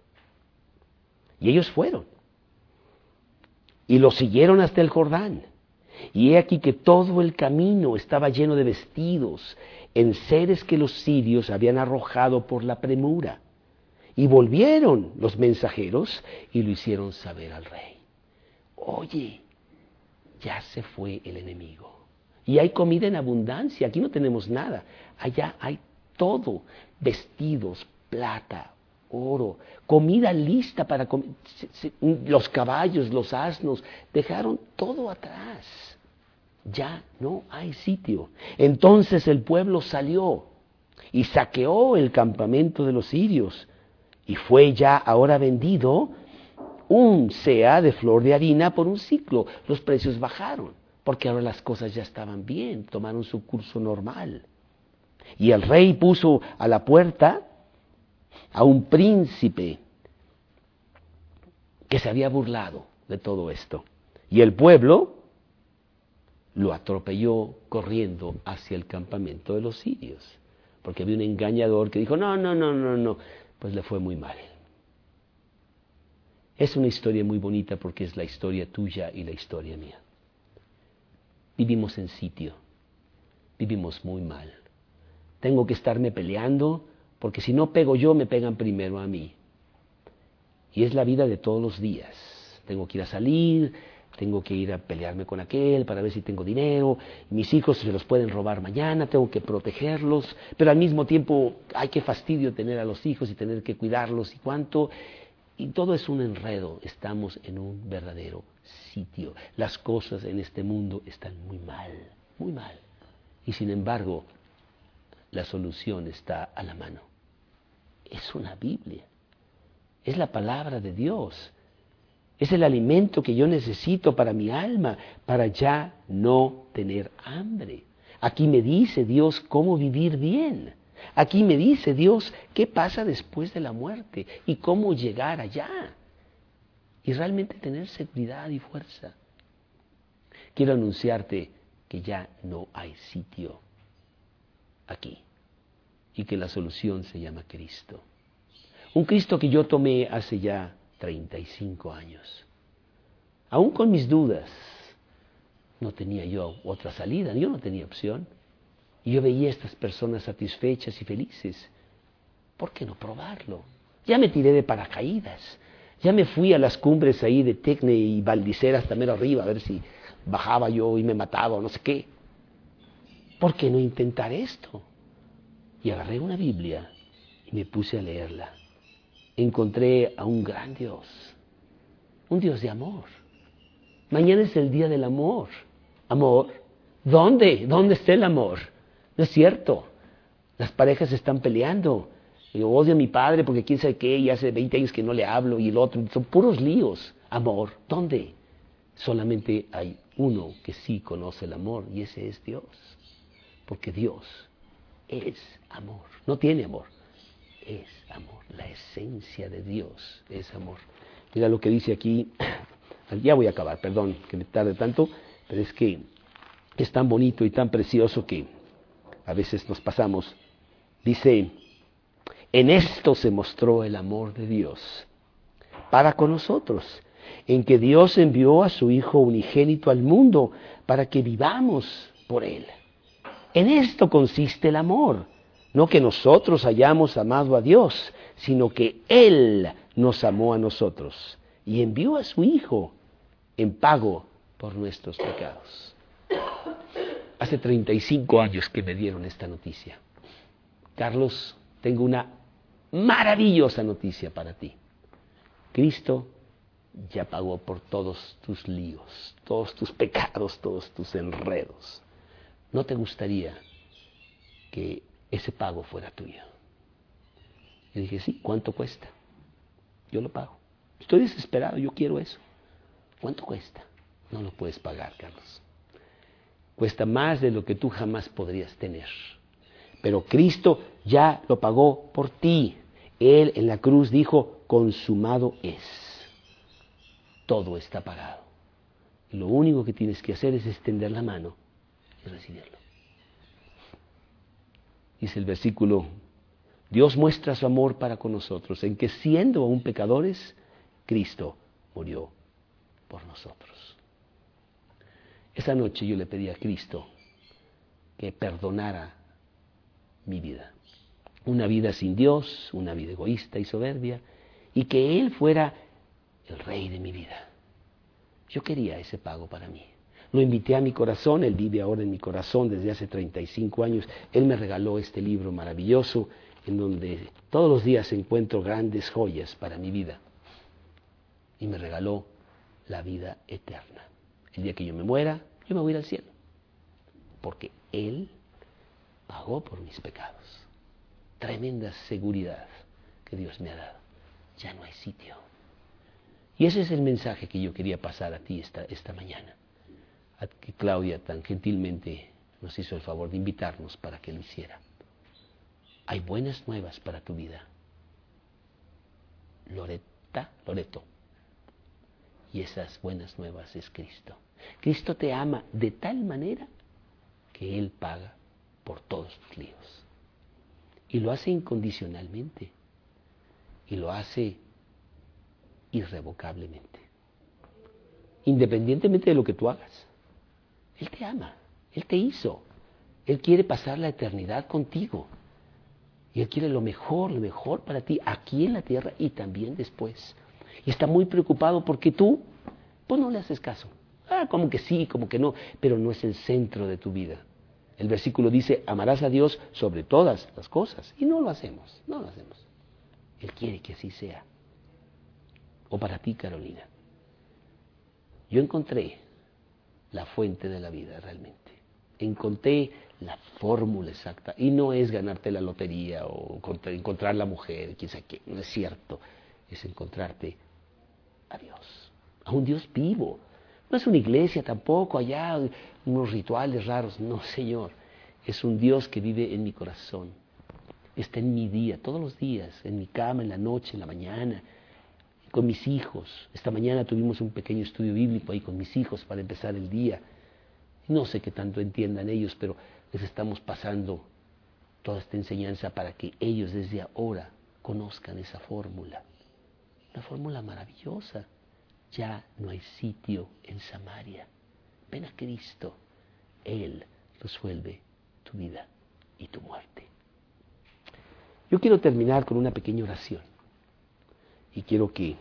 Y ellos fueron y los siguieron hasta el Jordán. Y he aquí que todo el camino estaba lleno de vestidos, enseres que los sirios habían arrojado por la premura. Y volvieron los mensajeros y lo hicieron saber al rey. Oye, ya se fue el enemigo. Y hay comida en abundancia. Aquí no tenemos nada. Allá hay todo. Vestidos, plata, oro, comida lista para comer. Los caballos, los asnos, dejaron todo atrás. Ya no hay sitio. Entonces el pueblo salió y saqueó el campamento de los sirios. Y fue ya ahora vendido un seah de flor de harina por un siclo. Los precios bajaron. porque ahora las cosas ya estaban bien, tomaron su curso normal. Y el rey puso a la puerta a un príncipe que se había burlado de todo esto. Y el pueblo lo atropelló corriendo hacia el campamento de los sirios, porque había un engañador que dijo, no, no, no, no, no, pues le fue muy mal. Es una historia muy bonita porque es la historia tuya y la historia mía. Vivimos en sitio, vivimos muy mal. Tengo que estarme peleando porque si no pego yo, me pegan primero a mí. Y es la vida de todos los días. Tengo que ir a salir, tengo que ir a pelearme con aquel para ver si tengo dinero. Mis hijos se los pueden robar mañana, tengo que protegerlos. Pero al mismo tiempo, ay, qué fastidio tener a los hijos y tener que cuidarlos y cuánto. Y todo es un enredo. Estamos en un verdadero sitio. Las cosas en este mundo están muy mal, muy mal. Y sin embargo, la solución está a la mano. Es una Biblia. Es la palabra de Dios. Es el alimento que yo necesito para mi alma, para ya no tener hambre. Aquí me dice Dios cómo vivir bien. Aquí me dice Dios qué pasa después de la muerte y cómo llegar allá. Y realmente tener seguridad y fuerza. Quiero anunciarte que ya no hay sitio aquí y que la solución se llama Cristo. Un Cristo que yo tomé hace ya treinta y cinco años. Aún con mis dudas, no tenía yo otra salida, yo no tenía opción. Y yo veía a estas personas satisfechas y felices. ¿Por qué no probarlo? Ya me tiré de paracaídas, ya me fui a las cumbres ahí de Tecne y Valdicera hasta mero arriba a ver si bajaba yo y me mataba o no sé qué. ¿Por qué no intentar esto? Y agarré una Biblia y me puse a leerla. Encontré a un gran Dios, un Dios de amor. Mañana es el día del amor. ¿Amor? ¿Dónde? ¿Dónde está el amor? No es cierto. Las parejas están peleando. Yo odio a mi padre porque quién sabe qué, y hace veinte años que no le hablo, y el otro. Son puros líos. Amor, ¿dónde? Solamente hay uno que sí conoce el amor, y ese es Dios. Porque Dios es amor. No tiene amor. Es amor, la esencia de Dios es amor. Mira lo que dice aquí, ya voy a acabar, perdón que me tarde tanto, pero es que es tan bonito y tan precioso que a veces nos pasamos. Dice, en esto se mostró el amor de Dios para con nosotros, en que Dios envió a su Hijo unigénito al mundo para que vivamos por Él. En esto consiste el amor. No que nosotros hayamos amado a Dios, sino que Él nos amó a nosotros y envió a su Hijo en pago por nuestros pecados. Hace treinta y cinco años que me dieron esta noticia. Carlos, tengo una maravillosa noticia para ti. Cristo ya pagó por todos tus líos, todos tus pecados, todos tus enredos. ¿No te gustaría que ese pago fuera tuyo? Y dije, sí, ¿cuánto cuesta? Yo lo pago. Estoy desesperado, yo quiero eso. ¿Cuánto cuesta? No lo puedes pagar, Carlos. Cuesta más de lo que tú jamás podrías tener. Pero Cristo ya lo pagó por ti. Él en la cruz dijo, consumado es. Todo está pagado. Y lo único que tienes que hacer es extender la mano y recibirlo. Dice el versículo, Dios muestra su amor para con nosotros, en que siendo aún pecadores, Cristo murió por nosotros. Esa noche yo le pedí a Cristo que perdonara mi vida. Una vida sin Dios, una vida egoísta y soberbia, y que Él fuera el rey de mi vida. Yo quería ese pago para mí. Lo invité a mi corazón, Él vive ahora en mi corazón desde hace treinta y cinco años. Él me regaló este libro maravilloso en donde todos los días encuentro grandes joyas para mi vida. Y me regaló la vida eterna. El día que yo me muera, yo me voy a ir al cielo. Porque Él pagó por mis pecados. Tremenda seguridad que Dios me ha dado. Ya no hay sitio. Y ese es el mensaje que yo quería pasar a ti esta, esta mañana. a que Claudia tan gentilmente nos hizo el favor de invitarnos para que lo hiciera. Hay buenas nuevas para tu vida. Loreta, Loreto. Y esas buenas nuevas es Cristo. Cristo te ama de tal manera que Él paga por todos tus líos. Y lo hace incondicionalmente. Y lo hace irrevocablemente. Independientemente de lo que tú hagas. Él te ama. Él te hizo. Él quiere pasar la eternidad contigo. Y Él quiere lo mejor, lo mejor para ti, aquí en la tierra y también después. Y está muy preocupado porque tú, pues no le haces caso. Ah, como que sí, como que no, pero no es el centro de tu vida. El versículo dice, amarás a Dios sobre todas las cosas. Y no lo hacemos, no lo hacemos. Él quiere que así sea. O para ti, Carolina. Yo encontré la fuente de la vida realmente. Encontré la fórmula exacta. Y no es ganarte la lotería o encontrar la mujer, quién sabe qué. No es cierto. Es encontrarte a Dios. A un Dios vivo. No es una iglesia tampoco, allá unos rituales raros. No, Señor. Es un Dios que vive en mi corazón. Está en mi día, todos los días. En mi cama, en la noche, en la mañana. Con mis hijos. Esta mañana tuvimos un pequeño estudio bíblico ahí con mis hijos para empezar el día. No sé qué tanto entiendan ellos, pero les estamos pasando toda esta enseñanza para que ellos desde ahora conozcan esa fórmula. Una fórmula maravillosa. Ya no hay sitio en Samaria. Ven a Cristo. Él resuelve tu vida y tu muerte. Yo quiero terminar con una pequeña oración. Y quiero que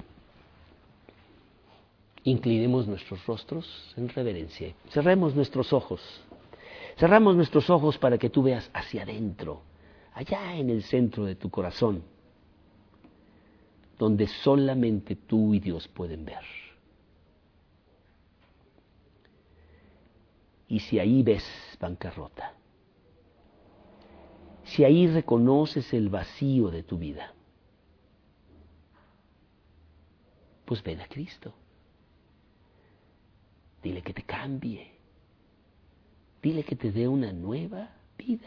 inclinemos nuestros rostros en reverencia. Cerremos nuestros ojos. Cerramos nuestros ojos para que tú veas hacia adentro, allá en el centro de tu corazón, donde solamente tú y Dios pueden ver. Y si ahí ves bancarrota, si ahí reconoces el vacío de tu vida, pues ven a Cristo. Dile que te cambie. Dile que te dé una nueva vida.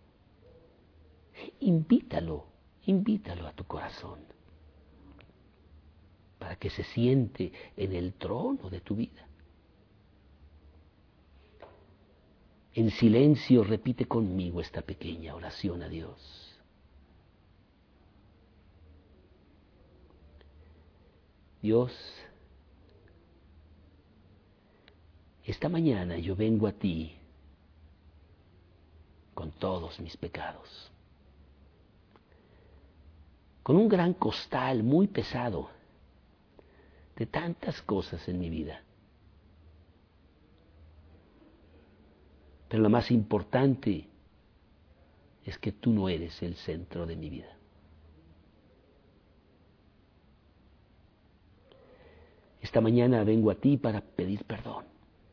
Invítalo, invítalo a tu corazón para que se siente en el trono de tu vida. En silencio repite conmigo esta pequeña oración a Dios. Dios, esta mañana yo vengo a ti con todos mis pecados, con un gran costal muy pesado de tantas cosas en mi vida. Pero lo más importante es que tú no eres el centro de mi vida. Esta mañana vengo a ti para pedir perdón.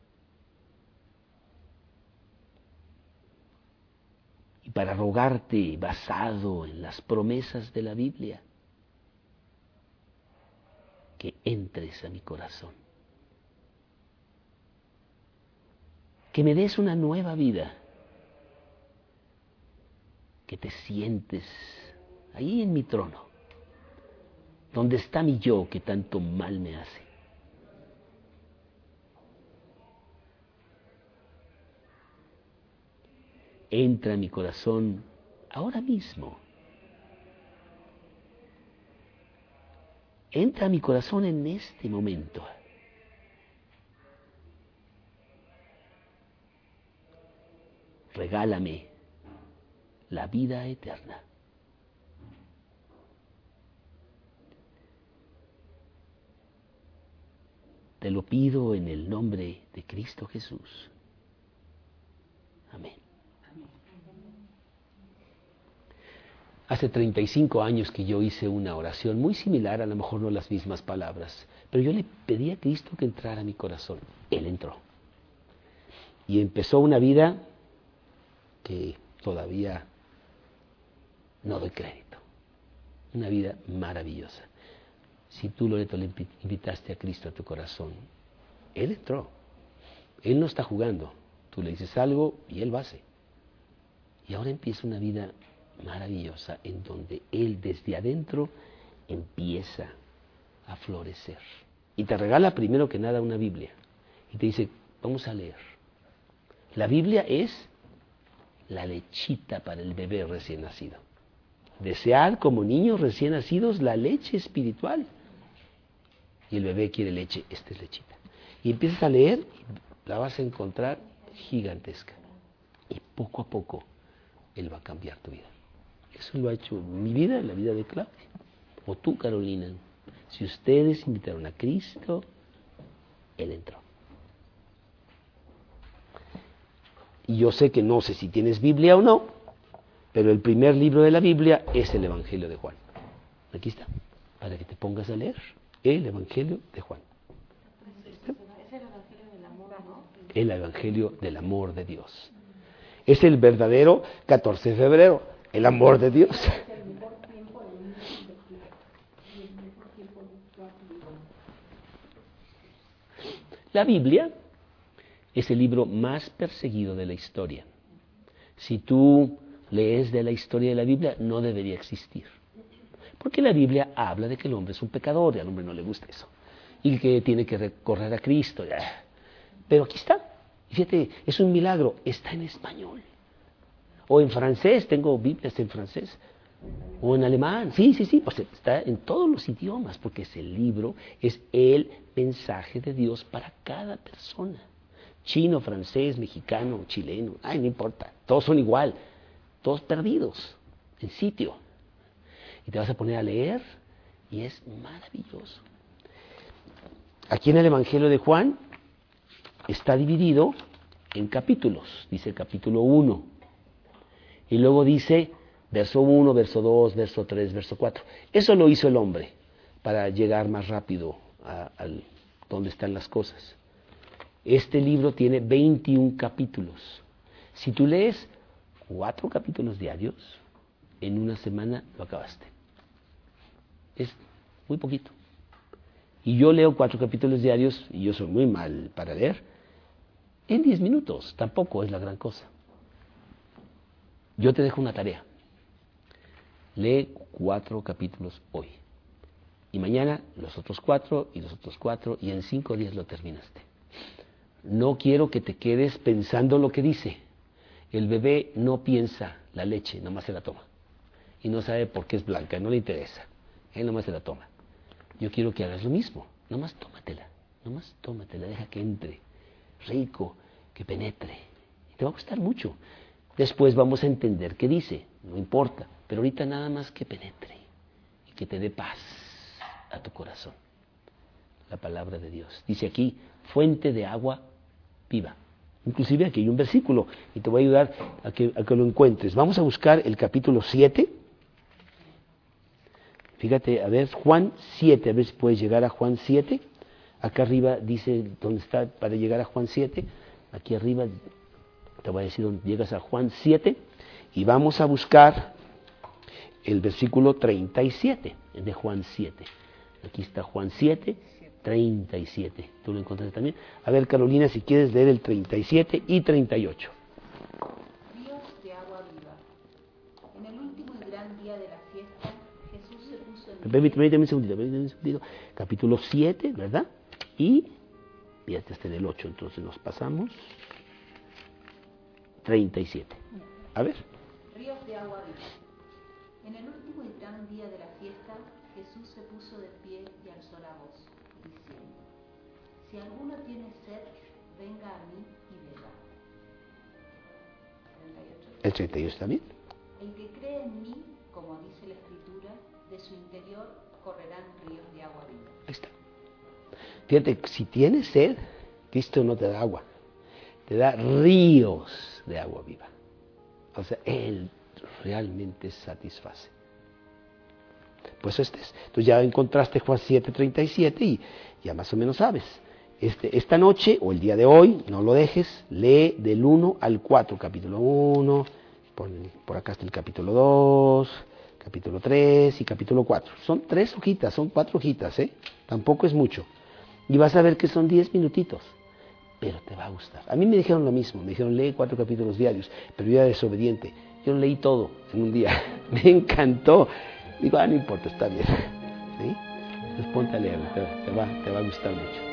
Y para rogarte, basado en las promesas de la Biblia, que entres a mi corazón. Que me des una nueva vida. Que te sientes ahí en mi trono, donde está mi yo que tanto mal me hace. Entra a mi corazón ahora mismo. Entra a mi corazón en este momento. Regálame la vida eterna. Te lo pido en el nombre de Cristo Jesús. Amén. Hace treinta y cinco años que yo hice una oración muy similar, a lo mejor no las mismas palabras, pero yo le pedí a Cristo que entrara a mi corazón. Él entró. Y empezó una vida que todavía no doy crédito. Una vida maravillosa. Si tú, Loreto, le invitaste a Cristo a tu corazón, Él entró. Él no está jugando. Tú le dices algo y Él lo hace. Y ahora empieza una vida maravillosa en donde Él desde adentro empieza a florecer. Y te regala primero que nada una Biblia. Y te dice, vamos a leer. La Biblia es la lechita para el bebé recién nacido. Desear como niños recién nacidos la leche espiritual. Y el bebé quiere leche, esta es lechita. Y empiezas a leer y la vas a encontrar gigantesca. Y poco a poco Él va a cambiar tu vida. Eso lo ha hecho mi vida, la vida de Claudia. O tú, Carolina. Si ustedes invitaron a Cristo, Él entró. Y yo sé que no sé si tienes Biblia o no, pero el primer libro de la Biblia es el Evangelio de Juan. Aquí está, para que te pongas a leer el Evangelio de Juan. ¿Está? Es el Evangelio del amor, ¿no? El Evangelio del amor de Dios. Es el verdadero catorce de febrero, el amor de Dios. La Biblia es el libro más perseguido de la historia. Si tú lees de la historia de la Biblia, no debería existir. Porque la Biblia habla de que el hombre es un pecador y al hombre no le gusta eso. Y que tiene que recorrer a Cristo. Pero aquí está. Fíjate, es un milagro. Está en español. O en francés, tengo Biblias en francés. O en alemán. Sí, sí, sí. Pues está en todos los idiomas. Porque ese libro es el mensaje de Dios para cada persona. Chino, francés, mexicano, chileno. Ay, no importa. Todos son igual. Todos perdidos. En sitio. Y te vas a poner a leer y es maravilloso. Aquí en el Evangelio de Juan está dividido en capítulos. Dice el capítulo uno. Y luego dice verso uno, verso dos, verso tres, verso cuatro. Eso lo hizo el hombre para llegar más rápido a, a donde están las cosas. Este libro tiene veintiún capítulos. Si tú lees cuatro capítulos diarios, en una semana lo acabaste. Es muy poquito. Y yo leo cuatro capítulos diarios, y yo soy muy mal para leer, en diez minutos. Tampoco es la gran cosa. Yo te dejo una tarea. Lee cuatro capítulos hoy. Y mañana los otros cuatro, y los otros cuatro, y en cinco días lo terminaste. No quiero que te quedes pensando lo que dice. El bebé no piensa la leche, nomás se la toma. Y no sabe por qué es blanca, no le interesa. Él nomás se la toma. Yo quiero que hagas lo mismo. Nomás tómatela. Nomás tómatela. Deja que entre. Rico. Que penetre. Y te va a gustar mucho. Después vamos a entender qué dice. No importa. Pero ahorita nada más que penetre. Y que te dé paz a tu corazón. La palabra de Dios. Dice aquí, fuente de agua viva. Inclusive aquí hay un versículo. Y te voy a ayudar a que, a que lo encuentres. Vamos a buscar el capítulo siete. Fíjate, a ver, Juan siete, a ver si puedes llegar a Juan siete. Acá arriba dice dónde está para llegar a Juan siete. Aquí arriba te voy a decir dónde llegas a Juan siete. Y vamos a buscar el versículo treinta y siete de Juan siete. Aquí está Juan siete, treinta y siete. ¿Tú lo encontraste también? A ver, Carolina, si quieres leer el treinta y siete y treinta y ocho.
Ríos de agua viva. En el último y gran día de la fiesta, Jesús se puso en...
Permíteme un segundito, permíteme un segundito. Capítulo siete, ¿verdad? Y, fíjate, este del ocho, entonces nos pasamos. treinta y siete. A ver.
Ríos de agua viva. En el último y gran día de la fiesta, Jesús se puso de pie y alzó la voz, diciendo: Si alguno tiene sed, venga a mí y beba. treinta y ocho.
El treinta y ocho también.
El que cree en mí, como dice la Escritura, de su interior correrán ríos de agua viva.
Ahí está. Fíjate, si tienes sed, Cristo no te da agua, te da ríos de agua viva. O sea, Él realmente satisface. Pues este es. Entonces ya encontraste Juan siete, treinta y siete y ya más o menos sabes. Este, esta noche o el día de hoy, no lo dejes, lee del uno al cuatro, capítulo uno, por, por acá está el capítulo dos, capítulo tres y capítulo cuatro. Son tres hojitas, son cuatro hojitas, ¿eh? Tampoco es mucho. Y vas a ver que son diez minutitos. pero te va a gustar. A mí me dijeron lo mismo, me dijeron lee cuatro capítulos diarios, pero yo era desobediente. Yo leí todo en un día, me encantó. Digo, ah, no importa, está bien. ¿Sí? Entonces ponte a leer, te, te, va, te va a gustar mucho.